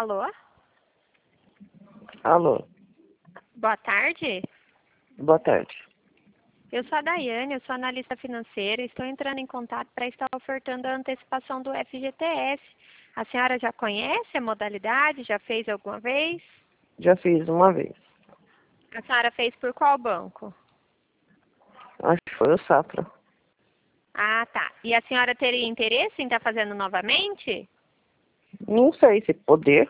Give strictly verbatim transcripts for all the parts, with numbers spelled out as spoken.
Alô? Alô, Boa tarde. boa tarde. Eu sou a Daiane, eu sou analista financeira e estou entrando em contato para estar ofertando a antecipação do F G T S. A senhora já conhece a modalidade? Já fez alguma vez? Já fiz uma vez. A senhora fez por qual banco? Acho que foi o Safra. Ah, tá. E a senhora teria interesse em estar fazendo novamente? Não sei se poder.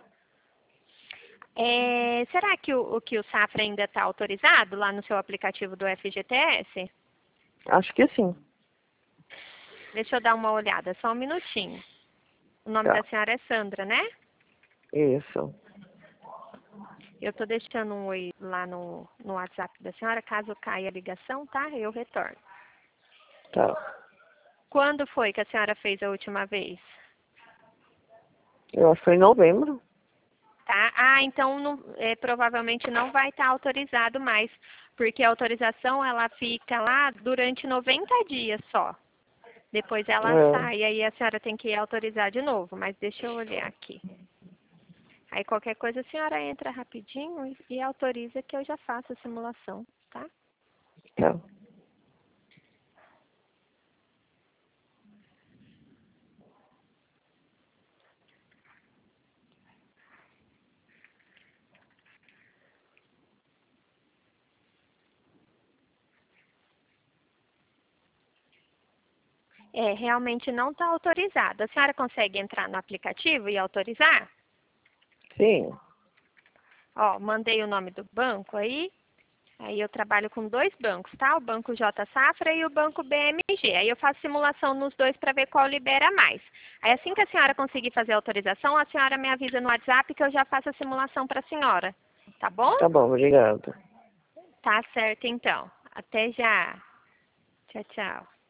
É, será que o, o que o Safra ainda está autorizado lá no seu aplicativo do F G T S? Acho que sim. Deixa eu dar uma olhada, só um minutinho. O nome Tá. da senhora é Sandra, né? Isso. Eu estou deixando um oi lá no, no WhatsApp da senhora. Caso caia a ligação, tá? Eu retorno. Tá. Quando foi que a senhora fez a última vez? Eu acho que foi em novembro. Tá? Ah, então não- é, provavelmente não vai estar autorizado mais, porque a autorização ela fica lá durante noventa dias só. Depois ela É. sai, aí a senhora tem que autorizar de novo, mas deixa eu olhar aqui. Aí qualquer coisa a senhora entra rapidinho e, e autoriza que eu já faço a simulação, tá? Tá. É, realmente não está autorizado. A senhora consegue entrar no aplicativo e autorizar? Sim. Ó, mandei o nome do banco aí. Aí eu trabalho com dois bancos, tá? O Banco J Safra e o Banco B M G. Aí eu faço simulação nos dois para ver qual libera mais. Aí assim que a senhora conseguir fazer a autorização, a senhora me avisa no WhatsApp que eu já faço a simulação para a senhora. Tá bom? Tá bom, obrigado. Tá certo então. Até já. Tchau, tchau.